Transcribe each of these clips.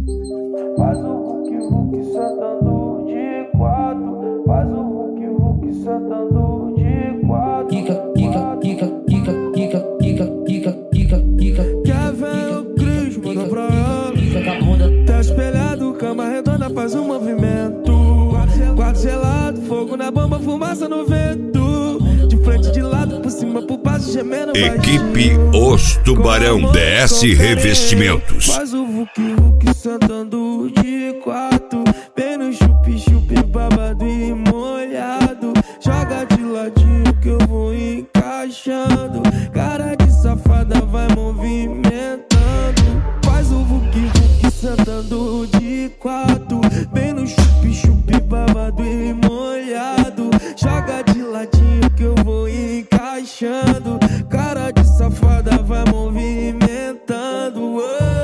Faz o Hulk Hulk sentando de quatro. Faz o Hulk Hulk sentando de quatro. Quica, quica, quica, quica, quica, quica, quica, quica, quica. Quer ver o Cris, manda pra ela. Quica com a bunda. Tá espelhado, cama redonda, faz um movimento. Quadro gelado, fogo na bomba, fumaça no vento. De frente, de lado, por cima, por baixo, gemendo Equipe baixinho. Os Tubarão DS Revestimentos. Faz o Hulk Hulk sentando de quatro. Vem no chup-chup, babado e molhado. Joga de ladinho que eu vou encaixando. Cara de safada vai movimentando. Faz o Hulk Hulk sentando de quatro. Vem no chup-chup, babado e molhado. Joga de ladinho que eu vou encaixando. Cara de safada vai movimentando.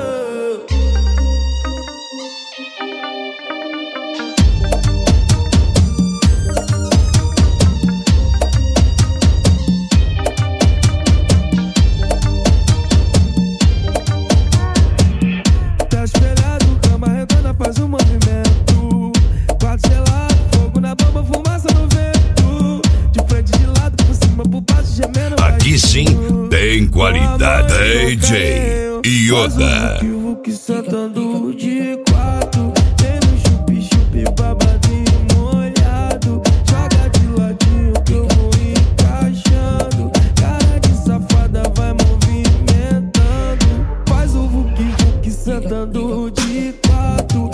Tá espelhado, cama redonda, faz um movimento. Quarto gelado, fogo na bomba, fumaça no vento. De frente, de lado, por cima, por baixo, gemendo Aqui sim baixinho. tem qualidade. DJ Yoda. Faz o Hulk sentando de quatro. Vem no chup-chup, babado e molhado. Joga de ladinho que eu vou encaixando. Cara de safada vai movimentando. Faz o Hulk Hulk sentando de quatro.